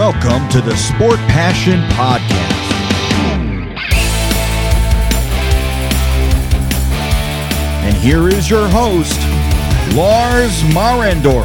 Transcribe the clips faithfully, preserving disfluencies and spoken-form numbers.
Welcome to the Sport Passion Podcast. And here is your host, Lars Marendorf.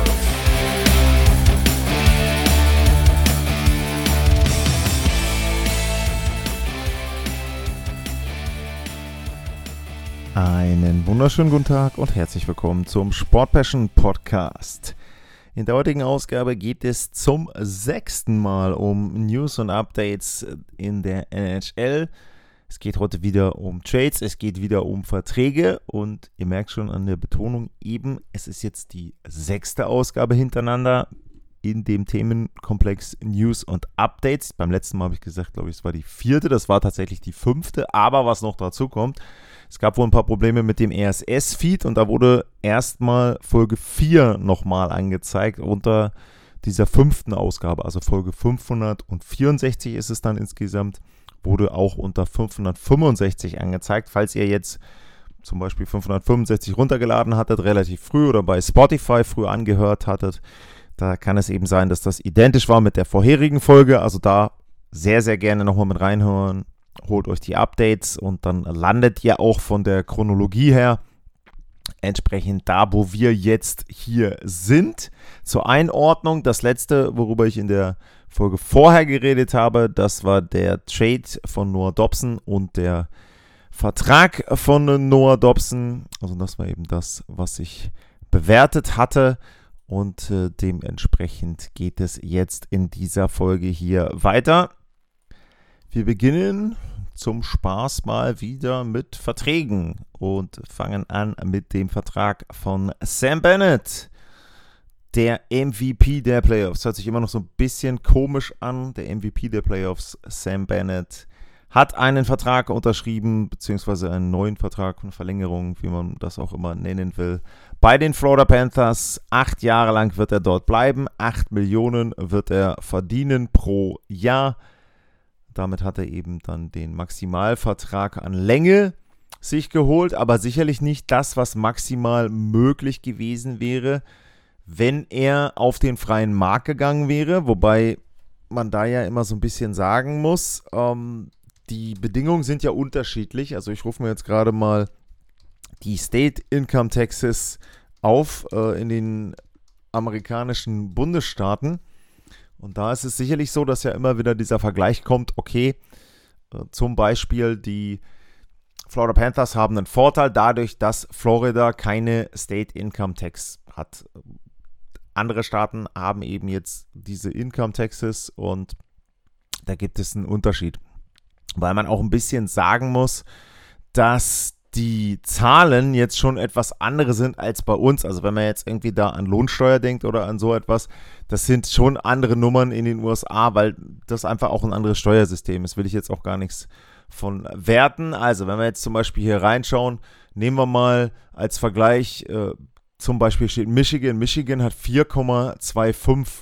Einen wunderschönen guten Tag und herzlich willkommen zum Sport Passion Podcast. In der heutigen Ausgabe geht es zum sechsten Mal um News und Updates in der N H L. Es geht heute wieder um Trades, es geht wieder um Verträge und ihr merkt schon an der Betonung eben, es ist jetzt die sechste Ausgabe hintereinander in dem Themenkomplex News und Updates. Beim letzten Mal habe ich gesagt, glaube ich, es war die vierte, das war tatsächlich die fünfte, aber was noch dazu kommt, es gab wohl ein paar Probleme mit dem R S S-Feed und da wurde erstmal Folge vier nochmal angezeigt unter dieser fünften Ausgabe, also Folge fünfhundertvierundsechzig ist es dann insgesamt, wurde auch unter fünfhundertfünfundsechzig angezeigt. Falls ihr jetzt zum Beispiel fünfhundertfünfundsechzig runtergeladen hattet, relativ früh oder bei Spotify früh angehört hattet, da kann es eben sein, dass das identisch war mit der vorherigen Folge, also da sehr, sehr gerne nochmal mit reinhören. Holt euch die Updates und dann landet ihr auch von der Chronologie her entsprechend da, wo wir jetzt hier sind. Zur Einordnung, das letzte, worüber ich in der Folge vorher geredet habe, das war der Trade von Noah Dobson und der Vertrag von Noah Dobson. Also das war eben das, was ich bewertet hatte und äh, dementsprechend geht es jetzt in dieser Folge hier weiter. Wir beginnen zum Spaß mal wieder mit Verträgen und fangen an mit dem Vertrag von Sam Bennett, der M V P der Playoffs. Hört sich immer noch so ein bisschen komisch an. Der M V P der Playoffs, Sam Bennett, hat einen Vertrag unterschrieben, beziehungsweise einen neuen Vertrag, eine Verlängerung, wie man das auch immer nennen will, bei den Florida Panthers. Acht Jahre lang wird er dort bleiben. Acht Millionen wird er verdienen pro Jahr. Damit hat er eben dann den Maximalvertrag an Länge sich geholt, aber sicherlich nicht das, was maximal möglich gewesen wäre, wenn er auf den freien Markt gegangen wäre. Wobei man da ja immer so ein bisschen sagen muss, ähm, die Bedingungen sind ja unterschiedlich. Also ich rufe mir jetzt gerade mal die State Income Taxes auf äh, in den amerikanischen Bundesstaaten. Und da ist es sicherlich so, dass ja immer wieder dieser Vergleich kommt, okay, äh, zum Beispiel die Florida Panthers haben einen Vorteil dadurch, dass Florida keine State Income Tax hat. Andere Staaten haben eben jetzt diese Income Taxes und da gibt es einen Unterschied. Weil man auch ein bisschen sagen muss, dass die Zahlen jetzt schon etwas andere sind als bei uns. Also wenn man jetzt irgendwie da an Lohnsteuer denkt oder an so etwas, das sind schon andere Nummern in den U S A, weil das einfach auch ein anderes Steuersystem ist. Will ich jetzt auch gar nichts von werten. Also wenn wir jetzt zum Beispiel hier reinschauen, nehmen wir mal als Vergleich, äh, zum Beispiel steht Michigan. Michigan hat vier Komma fünfundzwanzig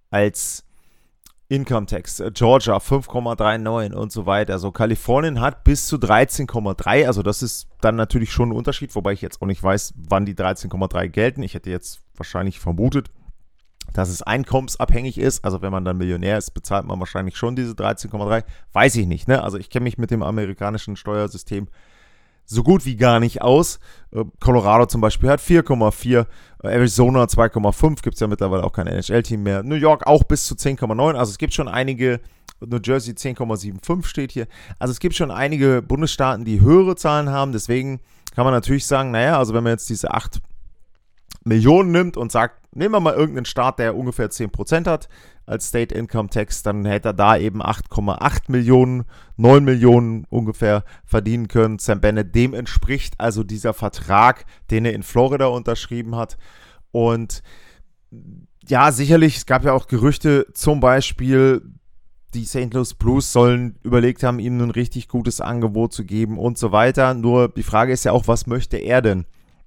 als Income Tax, Georgia fünf Komma neununddreißig und so weiter. Also Kalifornien hat bis zu dreizehn Komma drei, also das ist dann natürlich schon ein Unterschied, wobei ich jetzt auch nicht weiß, wann die dreizehn Komma drei gelten. Ich hätte jetzt wahrscheinlich vermutet, dass es einkommensabhängig ist. Also wenn man dann Millionär ist, bezahlt man wahrscheinlich schon diese dreizehn Komma drei. Weiß ich nicht, ne? Also ich kenne mich mit dem amerikanischen Steuersystem so gut wie gar nicht aus. Äh, Colorado zum Beispiel hat vier Komma vier, äh, Arizona zwei Komma fünf, gibt es ja mittlerweile auch kein N H L-Team mehr. New York auch bis zu zehn Komma neun, also es gibt schon einige, New Jersey zehn Komma fünfundsiebzig steht hier. Also es gibt schon einige Bundesstaaten, die höhere Zahlen haben, deswegen kann man natürlich sagen, naja, also wenn man jetzt diese acht Millionen nimmt und sagt, nehmen wir mal irgendeinen Staat, der ungefähr zehn Prozent hat als State Income Tax, dann hätte er da eben acht Komma acht Millionen, neun Millionen ungefähr verdienen können. Sam Bennett, dem entspricht also dieser Vertrag, den er in Florida unterschrieben hat. Und ja, sicherlich, es gab ja auch Gerüchte, zum Beispiel die Saint Louis Blues sollen überlegt haben, ihm ein richtig gutes Angebot zu geben und so weiter. Nur die Frage ist ja auch, was möchte er denn?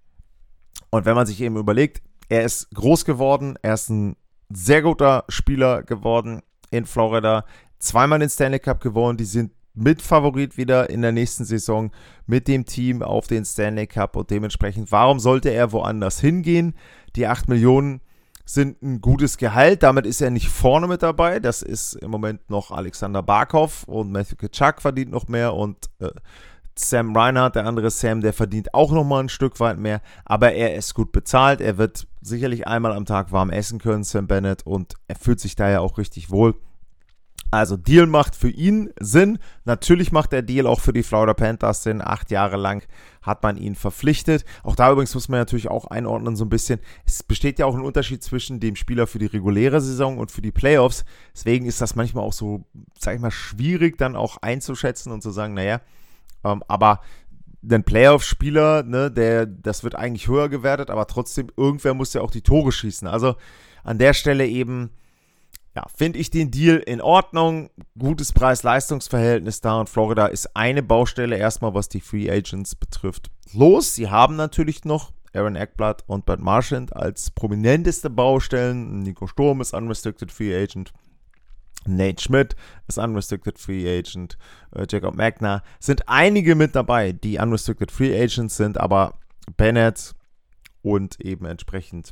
Und wenn man sich eben überlegt, er ist groß geworden, er ist ein sehr guter Spieler geworden in Florida, zweimal den Stanley Cup gewonnen, die sind Mitfavorit wieder in der nächsten Saison mit dem Team auf den Stanley Cup und dementsprechend, warum sollte er woanders hingehen? Die acht Millionen sind ein gutes Gehalt. Damit ist er nicht vorne mit dabei. Das ist im Moment noch Alexander Barkov und Matthew Tkachuk verdient noch mehr und äh, Sam Reinhart, der andere Sam, der verdient auch nochmal ein Stück weit mehr, aber er ist gut bezahlt, er wird sicherlich einmal am Tag warm essen können, Sam Bennett, und er fühlt sich da ja auch richtig wohl. Also Deal macht für ihn Sinn, natürlich macht der Deal auch für die Florida Panthers Sinn, acht Jahre lang hat man ihn verpflichtet. Auch da übrigens muss man natürlich auch einordnen so ein bisschen, es besteht ja auch ein Unterschied zwischen dem Spieler für die reguläre Saison und für die Playoffs, deswegen ist das manchmal auch so, sag ich mal, schwierig dann auch einzuschätzen und zu sagen, naja, Um, aber ein Playoff-Spieler, ne, der, das wird eigentlich höher gewertet, aber trotzdem, irgendwer muss ja auch die Tore schießen. Also an der Stelle eben, ja, finde ich den Deal in Ordnung. Gutes Preis-Leistungs-Verhältnis da und Florida ist eine Baustelle erstmal, was die Free Agents betrifft, los. Sie haben natürlich noch Aaron Ekblad und Brad Marchand als prominenteste Baustellen. Nico Sturm ist Unrestricted Free Agent. Nate Schmidt ist Unrestricted Free Agent, äh, Jacob Magner, sind einige mit dabei, die Unrestricted Free Agents sind, aber Bennett und eben entsprechend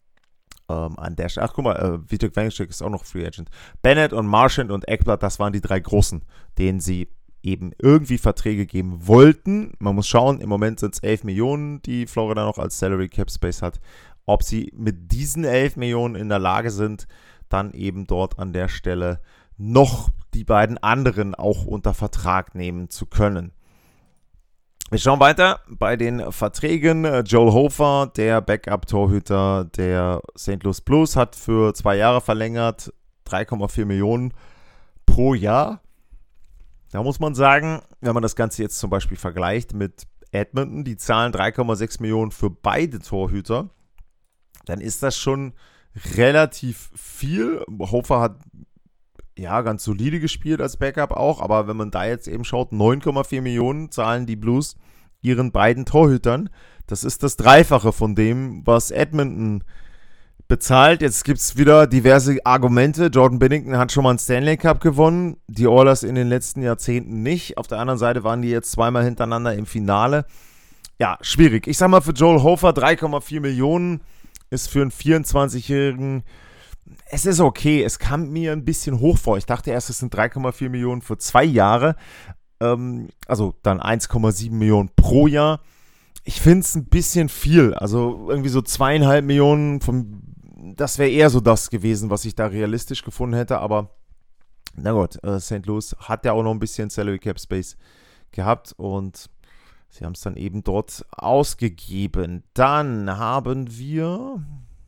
ähm, an der Stelle, ach guck mal, äh, Vitek Vanecek ist auch noch Free Agent. Bennett und Marchand und Ekblad, das waren die drei Großen, denen sie eben irgendwie Verträge geben wollten. Man muss schauen, im Moment sind es elf Millionen, die Florida noch als Salary Cap Space hat. Ob sie mit diesen elf Millionen in der Lage sind, dann eben dort an der Stelle noch die beiden anderen auch unter Vertrag nehmen zu können. Wir schauen weiter bei den Verträgen. Joel Hofer, der Backup-Torhüter der Saint Louis Blues, hat für zwei Jahre verlängert, drei Komma vier Millionen pro Jahr. Da muss man sagen, wenn man das Ganze jetzt zum Beispiel vergleicht mit Edmonton, die zahlen drei Komma sechs Millionen für beide Torhüter, dann ist das schon relativ viel. Hofer hat ja ganz solide gespielt als Backup auch, aber wenn man da jetzt eben schaut, neun Komma vier Millionen zahlen die Blues ihren beiden Torhütern. Das ist das Dreifache von dem, was Edmonton bezahlt. Jetzt gibt es wieder diverse Argumente. Jordan Binnington hat schon mal einen Stanley Cup gewonnen, die Oilers in den letzten Jahrzehnten nicht. Auf der anderen Seite waren die jetzt zweimal hintereinander im Finale. Ja, schwierig. Ich sag mal, für Joel Hofer drei Komma vier Millionen ist für einen vierundzwanzigjährigen, es ist okay, es kam mir ein bisschen hoch vor. Ich dachte erst, es sind drei Komma vier Millionen für zwei Jahre, ähm, also dann eins Komma sieben Millionen pro Jahr. Ich finde es ein bisschen viel, also irgendwie so zweieinhalb Millionen, vom, das wäre eher so das gewesen, was ich da realistisch gefunden hätte, aber na gut, äh, Saint Louis hat ja auch noch ein bisschen Salary Cap Space gehabt und sie haben es dann eben dort ausgegeben. Dann haben wir,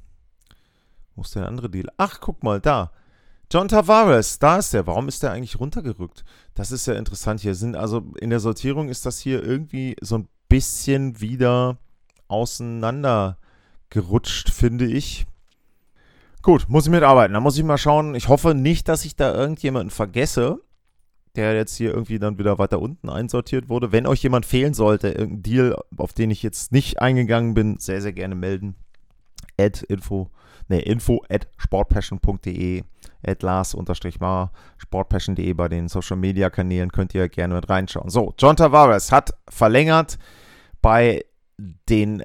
wo ist der andere Deal? Ach, guck mal, da. John Tavares, da ist der. Warum ist der eigentlich runtergerückt? Das ist ja interessant hier. Sind also in der Sortierung ist das hier irgendwie so ein bisschen wieder auseinandergerutscht, finde ich. Gut, muss ich mitarbeiten. Da muss ich mal schauen. Ich hoffe nicht, dass ich da irgendjemanden vergesse, der jetzt hier irgendwie dann wieder weiter unten einsortiert wurde. Wenn euch jemand fehlen sollte, irgendein Deal, auf den ich jetzt nicht eingegangen bin, sehr, sehr gerne melden. At info, ne, info at sportpassion.de, at Lars-Mar, sportpassion.de bei den Social Media Kanälen könnt ihr gerne mit reinschauen. So, John Tavares hat verlängert bei den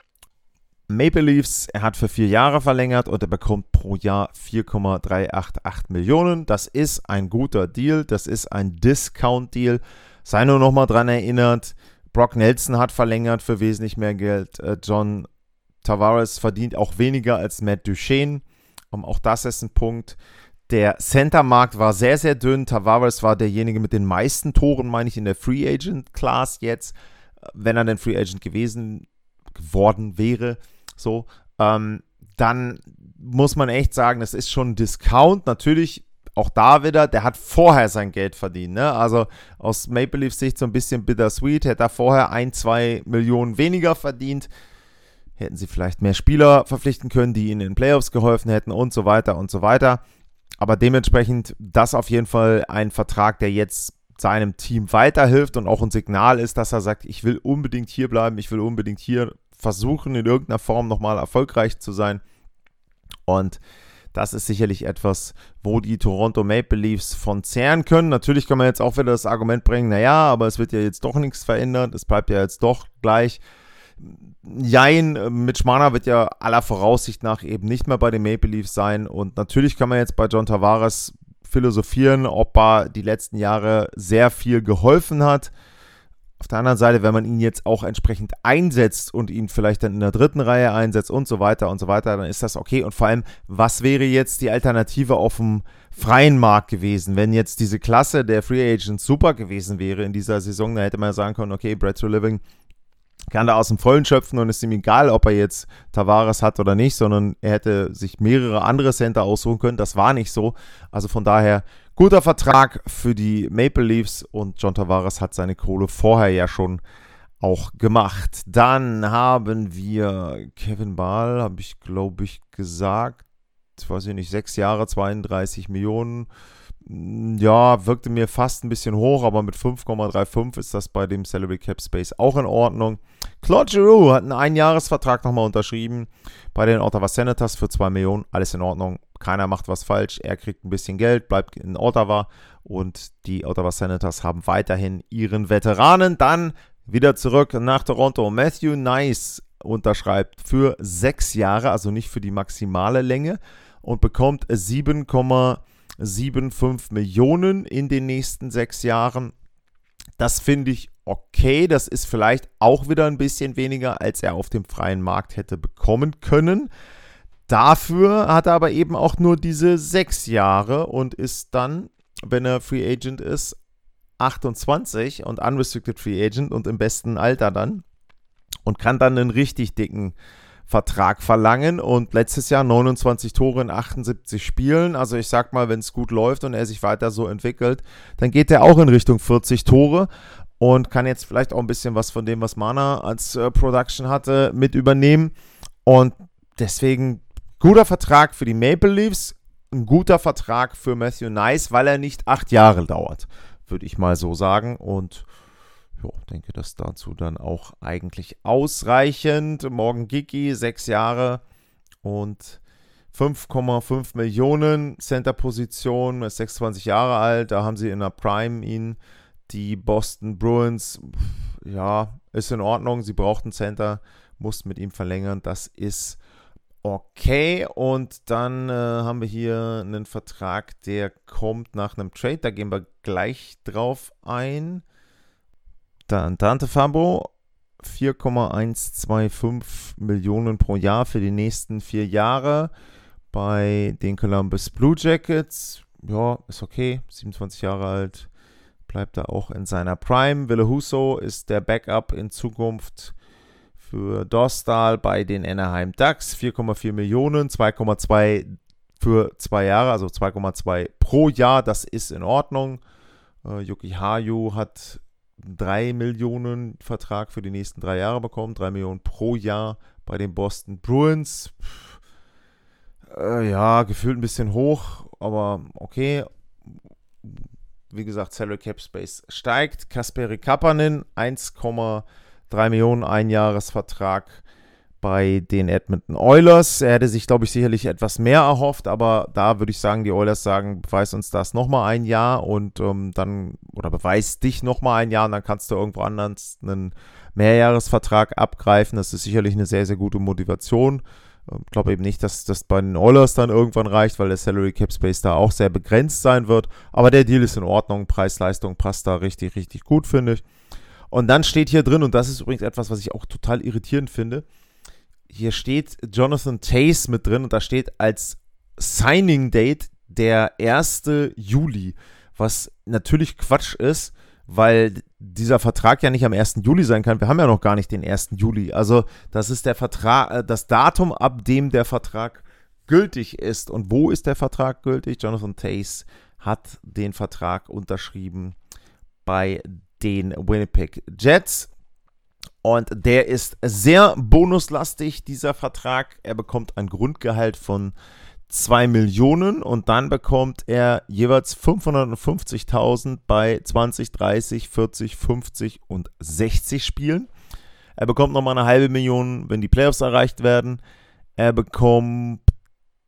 Maple Leafs. Er hat für vier Jahre verlängert und er bekommt pro Jahr vier Komma drei acht acht Millionen. Das ist ein guter Deal, das ist ein Discount-Deal. Sei nur noch mal dran erinnert, Brock Nelson hat verlängert für wesentlich mehr Geld. John Tavares verdient auch weniger als Matt Duchene. Um, auch das ist ein Punkt. Der Center-Markt war sehr, sehr dünn. Tavares war derjenige mit den meisten Toren, meine ich, in der Free Agent-Class jetzt, wenn er denn Free Agent gewesen geworden wäre. So, ähm, dann muss man echt sagen, das ist schon ein Discount. Natürlich, auch da wieder, der hat vorher sein Geld verdient. Ne? Also aus Maple Leafs Sicht so ein bisschen bittersweet. Hätte er vorher ein, zwei Millionen weniger verdient, hätten sie vielleicht mehr Spieler verpflichten können, die ihnen in den Playoffs geholfen hätten und so weiter und so weiter. Aber dementsprechend, das auf jeden Fall ein Vertrag, der jetzt seinem Team weiterhilft und auch ein Signal ist, dass er sagt, ich will unbedingt hier bleiben, ich will unbedingt hier versuchen, in irgendeiner Form nochmal erfolgreich zu sein. Und das ist sicherlich etwas, wo die Toronto Maple Leafs von zehren können. Natürlich kann man jetzt auch wieder das Argument bringen, naja, aber es wird ja jetzt doch nichts verändert, es bleibt ja jetzt doch gleich. Jein, Mitch Marner wird ja aller Voraussicht nach eben nicht mehr bei den Maple Leafs sein und natürlich kann man jetzt bei John Tavares philosophieren, ob er die letzten Jahre sehr viel geholfen hat. Auf der anderen Seite, wenn man ihn jetzt auch entsprechend einsetzt und ihn vielleicht dann in der dritten Reihe einsetzt und so weiter und so weiter, dann ist das okay. Und vor allem, was wäre jetzt die Alternative auf dem freien Markt gewesen, wenn jetzt diese Klasse der Free Agents super gewesen wäre in dieser Saison? Da hätte man ja sagen können, okay, Brett Treliving kann da aus dem Vollen schöpfen und es ist ihm egal, ob er jetzt Tavares hat oder nicht, sondern er hätte sich mehrere andere Center aussuchen können. Das war nicht so. Also von daher guter Vertrag für die Maple Leafs und John Tavares hat seine Kohle vorher ja schon auch gemacht. Dann haben wir Kevin Bahl, habe ich glaube ich gesagt, weiß ich nicht, sechs Jahre, zweiunddreißig Millionen. Ja, wirkte mir fast ein bisschen hoch, aber mit fünf Komma fünfunddreißig ist das bei dem Salary Cap Space auch in Ordnung. Claude Giroux hat einen Einjahresvertrag nochmal unterschrieben bei den Ottawa Senators für zwei Millionen. Alles in Ordnung, keiner macht was falsch. Er kriegt ein bisschen Geld, bleibt in Ottawa und die Ottawa Senators haben weiterhin ihren Veteranen. Dann wieder zurück nach Toronto. Matthew Nice unterschreibt für sechs Jahre, also nicht für die maximale Länge und bekommt sieben Komma fünfundsiebzig Millionen in den nächsten sechs Jahren. Das finde ich okay. Das ist vielleicht auch wieder ein bisschen weniger, als er auf dem freien Markt hätte bekommen können. Dafür hat er aber eben auch nur diese sechs Jahre und ist dann, wenn er Free Agent ist, achtundzwanzig und Unrestricted Free Agent und im besten Alter dann und kann dann einen richtig dicken Vertrag verlangen und letztes Jahr neunundzwanzig Tore in achtundsiebzig Spielen, also ich sag mal, wenn es gut läuft und er sich weiter so entwickelt, dann geht er auch in Richtung vierzig Tore und kann jetzt vielleicht auch ein bisschen was von dem, was Marner als äh, Production hatte, mit übernehmen und deswegen guter Vertrag für die Maple Leafs, ein guter Vertrag für Matthew Nice, weil er nicht acht Jahre dauert, würde ich mal so sagen und ich denke, das dazu dann auch eigentlich ausreichend. Morgan Geekie, sechs Jahre und fünf Komma fünf Millionen Center-Position, ist sechsundzwanzig Jahre alt, da haben sie in der Prime ihn, die Boston Bruins, ja, ist in Ordnung, sie brauchten Center, mussten mit ihm verlängern, das ist okay und dann äh, haben wir hier einen Vertrag, der kommt nach einem Trade, da gehen wir gleich drauf ein. Dann Dante Fabro, vier Komma hundertfünfundzwanzig Millionen pro Jahr für die nächsten vier Jahre bei den Columbus Blue Jackets. Ja, ist okay, siebenundzwanzig Jahre alt, bleibt er auch in seiner Prime. Ville Husso ist der Backup in Zukunft für Dostal bei den Anaheim Ducks, vier Komma vier Millionen, zwei Komma zwei für zwei Jahre, also zwei Komma zwei pro Jahr, das ist in Ordnung. Äh, Yuki Hayu hat drei Millionen Vertrag für die nächsten drei Jahre bekommen, drei Millionen pro Jahr bei den Boston Bruins. Äh, ja, gefühlt ein bisschen hoch, aber okay. Wie gesagt, Salary Cap Space steigt. Kasperi Kapanen, eins Komma drei Millionen Einjahresvertrag bei den Edmonton Oilers. Er hätte sich, glaube ich, sicherlich etwas mehr erhofft, aber da würde ich sagen, die Oilers sagen, beweis uns das nochmal ein Jahr und ähm, dann, oder beweis dich nochmal ein Jahr und dann kannst du irgendwo anders einen Mehrjahresvertrag abgreifen. Das ist sicherlich eine sehr, sehr gute Motivation. Ich glaube eben nicht, dass das bei den Oilers dann irgendwann reicht, weil der Salary Cap Space da auch sehr begrenzt sein wird, aber der Deal ist in Ordnung, Preis-Leistung passt da richtig, richtig gut, finde ich. Und dann steht hier drin, und das ist übrigens etwas, was ich auch total irritierend finde, hier steht Jonathan Toews mit drin und da steht als Signing Date der erste Juli, was natürlich Quatsch ist, weil dieser Vertrag ja nicht am ersten Juli sein kann. Wir haben ja noch gar nicht den ersten Juli. Also das ist der Vertrag, das Datum, ab dem der Vertrag gültig ist. Und wo ist der Vertrag gültig? Jonathan Toews hat den Vertrag unterschrieben bei den Winnipeg Jets. Und der ist sehr bonuslastig, dieser Vertrag. Er bekommt ein Grundgehalt von zwei Millionen und dann bekommt er jeweils fünfhundertfünfzigtausend bei zwanzig, dreißig, vierzig, fünfzig und sechzig Spielen. Er bekommt nochmal eine halbe Million, wenn die Playoffs erreicht werden. Er bekommt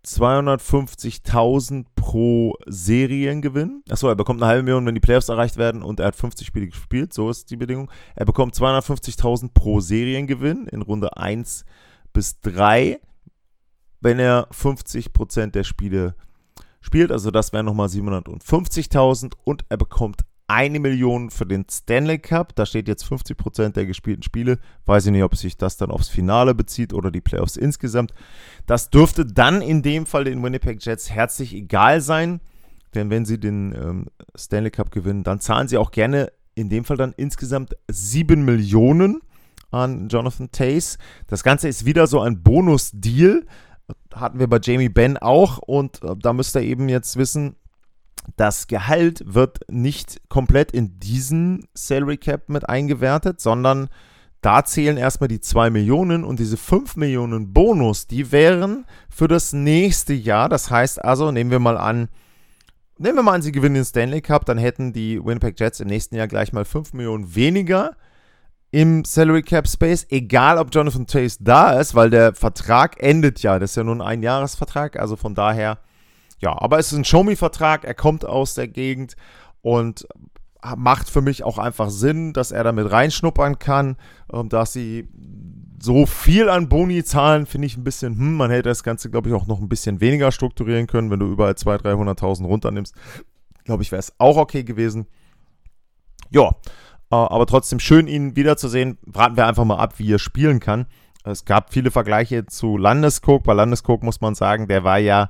zweihundertfünfzigtausend pro Seriengewinn. Achso, er bekommt eine halbe Million, wenn die Playoffs erreicht werden und er hat fünfzig Spiele gespielt, so ist die Bedingung. Er bekommt zweihundertfünfzigtausend pro Seriengewinn in Runde eins bis drei, wenn er fünfzig Prozent der Spiele spielt, also das wären nochmal siebenhundertfünfzigtausend und er bekommt eine Million für den Stanley Cup, da steht jetzt fünfzig Prozent der gespielten Spiele, weiß ich nicht, ob sich das dann aufs Finale bezieht oder die Playoffs insgesamt. Das dürfte dann in dem Fall den Winnipeg Jets herzlich egal sein, denn wenn sie den ähm, Stanley Cup gewinnen, dann zahlen sie auch gerne in dem Fall dann insgesamt sieben Millionen an Jonathan Toews. Das Ganze ist wieder so ein Bonus-Deal, hatten wir bei Jamie Benn auch und äh, da müsst ihr eben jetzt wissen, das Gehalt wird nicht komplett in diesen Salary Cap mit eingewertet, sondern da zählen erstmal die zwei Millionen und diese fünf Millionen Bonus, die wären für das nächste Jahr. Das heißt also, nehmen wir mal an, nehmen wir mal an, sie gewinnen den Stanley Cup, dann hätten die Winnipeg Jets im nächsten Jahr gleich mal fünf Millionen weniger im Salary Cap Space, egal ob Jonathan Toews da ist, weil der Vertrag endet ja, das ist ja nur ein Einjahresvertrag, also von daher, ja, aber es ist ein Show-Me-Vertrag, er kommt aus der Gegend und macht für mich auch einfach Sinn, dass er damit reinschnuppern kann, dass sie so viel an Boni zahlen, finde ich ein bisschen, hm, man hätte das Ganze, glaube ich, auch noch ein bisschen weniger strukturieren können, wenn du überall zweihunderttausend, dreihunderttausend runternimmst, glaube ich, wäre es auch okay gewesen. Ja, aber trotzdem schön, ihn wiederzusehen. Warten wir einfach mal ab, wie er spielen kann. Es gab viele Vergleiche zu Landeskog. Bei Landeskog muss man sagen, der war ja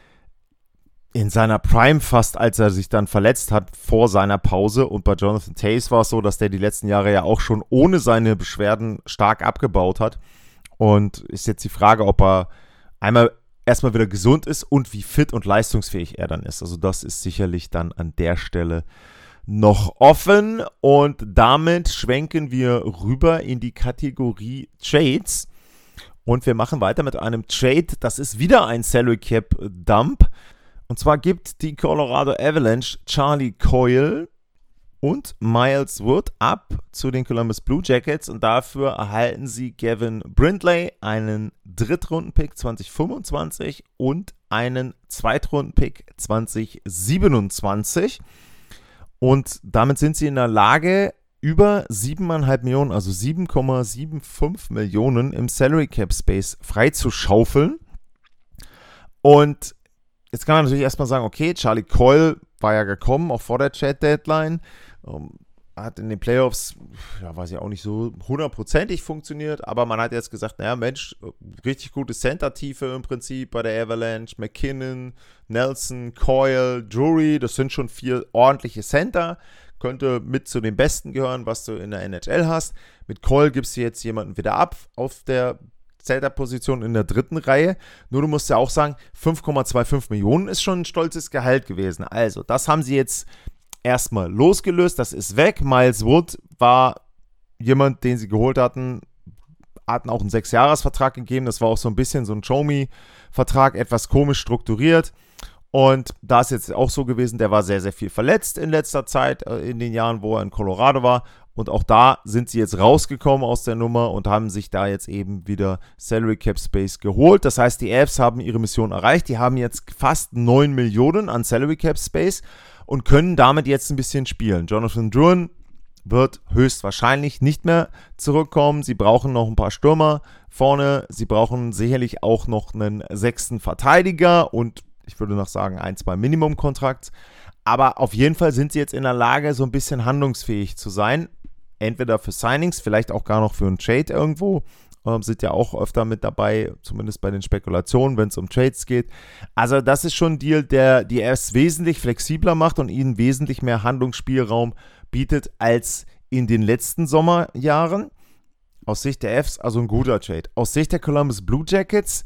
in seiner Prime fast, als er sich dann verletzt hat, vor seiner Pause. Und bei Jonathan Toews war es so, dass der die letzten Jahre ja auch schon ohne seine Beschwerden stark abgebaut hat. Und ist jetzt die Frage, ob er einmal erstmal wieder gesund ist und wie fit und leistungsfähig er dann ist. Also das ist sicherlich dann an der Stelle noch offen und damit schwenken wir rüber in die Kategorie Trades und wir machen weiter mit einem Trade, das ist wieder ein Salary Cap Dump und zwar gibt die Colorado Avalanche Charlie Coyle und Miles Wood ab zu den Columbus Blue Jackets und dafür erhalten sie Gavin Brindley, einen Drittrunden-Pick zwanzig fünfundzwanzig und einen Zweitrunden-Pick zwanzig siebenundzwanzig. Und damit sind sie in der Lage, über sieben Komma fünf Millionen, also sieben Komma fünfundsiebzig Millionen im Salary Cap Space freizuschaufeln. Und jetzt kann man natürlich erstmal sagen, okay, Charlie Coyle war ja gekommen, auch vor der Trade-Deadline. Um, hat in den Playoffs, ja, weiß ich auch nicht so hundertprozentig funktioniert, aber man hat jetzt gesagt, naja, Mensch, richtig gute Center-Tiefe im Prinzip bei der Avalanche, McKinnon, Nelson, Coyle, Drury, das sind schon vier ordentliche Center, könnte mit zu den Besten gehören, was du in der N H L hast. Mit Coyle gibst du jetzt jemanden wieder ab auf der Center-Position in der dritten Reihe, nur du musst ja auch sagen, fünf Komma fünfundzwanzig Millionen ist schon ein stolzes Gehalt gewesen, also das haben sie jetzt erstmal losgelöst, das ist weg. Miles Wood war jemand, den sie geholt hatten, hatten auch einen Sechsjahresvertrag gegeben, das war auch so ein bisschen so ein Show-Me-Vertrag, etwas komisch strukturiert und da ist jetzt auch so gewesen, der war sehr, sehr viel verletzt in letzter Zeit, in den Jahren, wo er in Colorado war und auch da sind sie jetzt rausgekommen aus der Nummer und haben sich da jetzt eben wieder Salary Cap Space geholt, das heißt, die Avs haben ihre Mission erreicht, die haben jetzt fast neun Millionen an Salary Cap Space und können damit jetzt ein bisschen spielen. Jonathan Drouin wird höchstwahrscheinlich nicht mehr zurückkommen. Sie brauchen noch ein paar Stürmer vorne. Sie brauchen sicherlich auch noch einen sechsten Verteidiger und ich würde noch sagen ein, zwei Minimum-Kontrakts. Aber auf jeden Fall sind sie jetzt in der Lage, so ein bisschen handlungsfähig zu sein. Entweder für Signings, vielleicht auch gar noch für einen Trade irgendwo. Ähm, sind ja auch öfter mit dabei, zumindest bei den Spekulationen, wenn es um Trades geht. Also das ist schon ein Deal, der die Avs wesentlich flexibler macht und ihnen wesentlich mehr Handlungsspielraum bietet als in den letzten Sommerjahren. Aus Sicht der Avs also ein guter Trade. Aus Sicht der Columbus Blue Jackets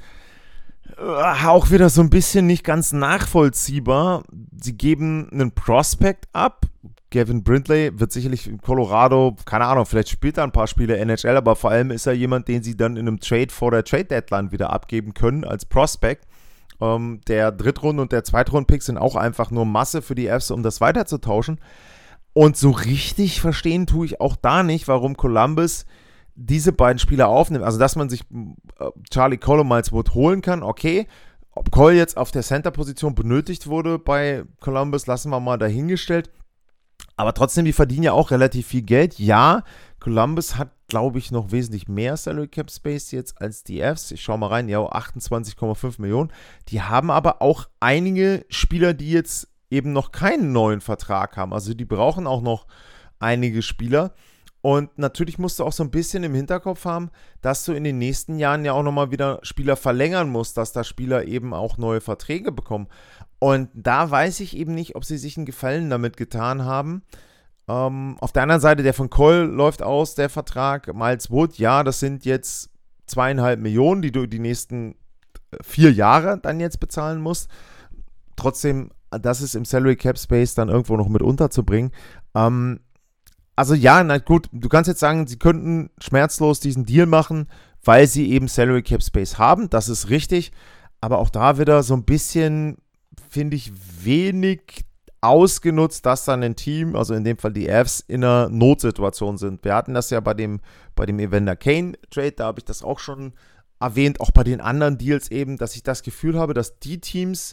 äh, auch wieder so ein bisschen nicht ganz nachvollziehbar. Sie geben einen Prospect ab. Gavin Brindley wird sicherlich in Colorado, keine Ahnung, vielleicht spielt er ein paar Spiele N H L, aber vor allem ist er jemand, den sie dann in einem Trade vor der Trade-Deadline wieder abgeben können als Prospect. Ähm, der Drittrunden- und der Zweitrunden-Pick sind auch einfach nur Masse für die Avs, um das weiterzutauschen. Und so richtig verstehen tue ich auch da nicht, warum Columbus diese beiden Spieler aufnimmt. Also, dass man sich äh, Charlie Coyle und Miles Wood holen kann, okay. Ob Cole jetzt auf der Center-Position benötigt wurde bei Columbus, lassen wir mal dahingestellt. Aber trotzdem, die verdienen ja auch relativ viel Geld. Ja, Columbus hat, glaube ich, noch wesentlich mehr Salary Cap Space jetzt als die Avs. Ich schaue mal rein, ja, achtundzwanzig Komma fünf Millionen. Die haben aber auch einige Spieler, die jetzt eben noch keinen neuen Vertrag haben. Also die brauchen auch noch einige Spieler. Und natürlich musst du auch so ein bisschen im Hinterkopf haben, dass du in den nächsten Jahren ja auch nochmal wieder Spieler verlängern musst, dass da Spieler eben auch neue Verträge bekommen. Und da weiß ich eben nicht, ob sie sich einen Gefallen damit getan haben. Ähm, auf der anderen Seite, der von Cole läuft aus, der Vertrag. Miles Wood, ja, das sind jetzt zweieinhalb Millionen, die du die nächsten vier Jahre dann jetzt bezahlen musst. Trotzdem, das ist im Salary Cap Space dann irgendwo noch mit unterzubringen. Ähm, Also ja, na gut, du kannst jetzt sagen, sie könnten schmerzlos diesen Deal machen, weil sie eben Salary Cap Space haben, das ist richtig, aber auch da wieder so ein bisschen, finde ich, wenig ausgenutzt, dass dann ein Team, also in dem Fall die Avs, in einer Notsituation sind. Wir hatten das ja bei dem, bei dem Evander Kane Trade, da habe ich das auch schon erwähnt, auch bei den anderen Deals eben, dass ich das Gefühl habe, dass die Teams,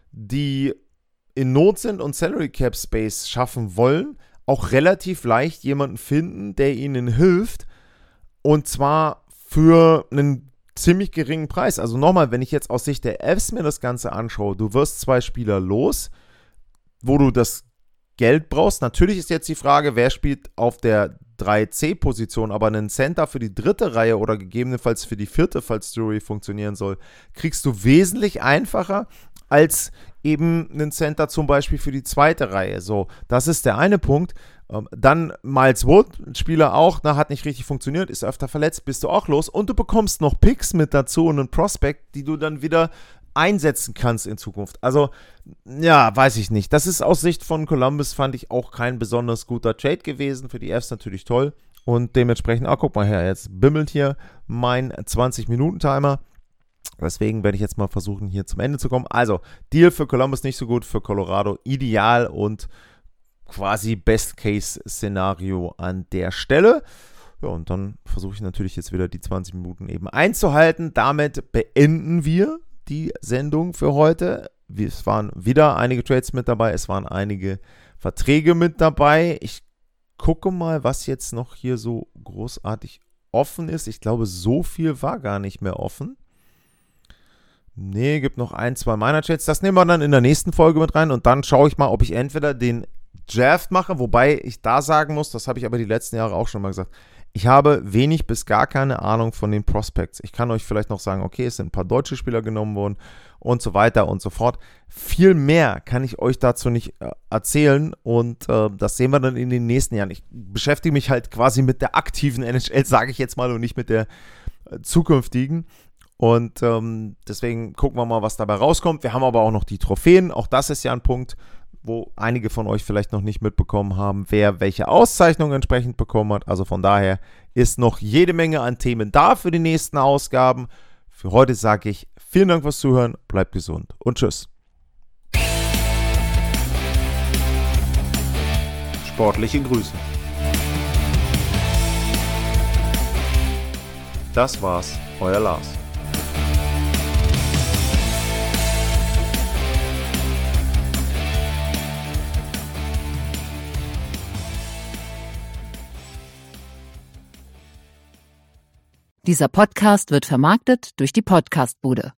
die in Not sind und Salary Cap Space schaffen wollen, auch relativ leicht jemanden finden, der ihnen hilft, und zwar für einen ziemlich geringen Preis. Also nochmal, wenn ich jetzt aus Sicht der Avs mir das Ganze anschaue, du wirst zwei Spieler los, wo du das Geld brauchst. Natürlich ist jetzt die Frage, wer spielt auf der drei C Position, aber einen Center für die dritte Reihe oder gegebenenfalls für die vierte, falls Drury funktionieren soll, kriegst du wesentlich einfacher als eben einen Center zum Beispiel für die zweite Reihe. So, das ist der eine Punkt. Ähm, dann Miles Wood, ein Spieler auch, na, hat nicht richtig funktioniert, ist öfter verletzt, bist du auch los. Und du bekommst noch Picks mit dazu und einen Prospect, die du dann wieder einsetzen kannst in Zukunft. Also, ja, weiß ich nicht. Das ist aus Sicht von Columbus, fand ich, auch kein besonders guter Trade gewesen. Für die Avs natürlich toll. Und dementsprechend, ah, guck mal her, jetzt bimmelt hier mein zwanzig-Minuten-Timer. Deswegen werde ich jetzt mal versuchen, hier zum Ende zu kommen. Also, Deal für Columbus nicht so gut, für Colorado ideal und quasi Best-Case-Szenario an der Stelle. Ja, und dann versuche ich natürlich jetzt wieder die zwanzig Minuten eben einzuhalten. Damit beenden wir die Sendung für heute. Es waren wieder einige Trades mit dabei, es waren einige Verträge mit dabei. Ich gucke mal, was jetzt noch hier so großartig offen ist. Ich glaube, so viel war gar nicht mehr offen. Nee, gibt noch ein, zwei meiner Trades. Das nehmen wir dann in der nächsten Folge mit rein und dann schaue ich mal, ob ich entweder den Draft mache, wobei ich da sagen muss, das habe ich aber die letzten Jahre auch schon mal gesagt, ich habe wenig bis gar keine Ahnung von den Prospects. Ich kann euch vielleicht noch sagen, okay, es sind ein paar deutsche Spieler genommen worden und so weiter und so fort. Viel mehr kann ich euch dazu nicht äh, erzählen und äh, das sehen wir dann in den nächsten Jahren. Ich beschäftige mich halt quasi mit der aktiven N H L, sage ich jetzt mal, und nicht mit der äh, zukünftigen. Und ähm, deswegen gucken wir mal, was dabei rauskommt. Wir haben aber auch noch die Trophäen. Auch das ist ja ein Punkt, wo einige von euch vielleicht noch nicht mitbekommen haben, wer welche Auszeichnung entsprechend bekommen hat. Also von daher ist noch jede Menge an Themen da für die nächsten Ausgaben. Für heute sage ich vielen Dank fürs Zuhören, bleibt gesund und tschüss. Sportliche Grüße. Das war's, euer Lars. Dieser Podcast wird vermarktet durch die Podcastbude.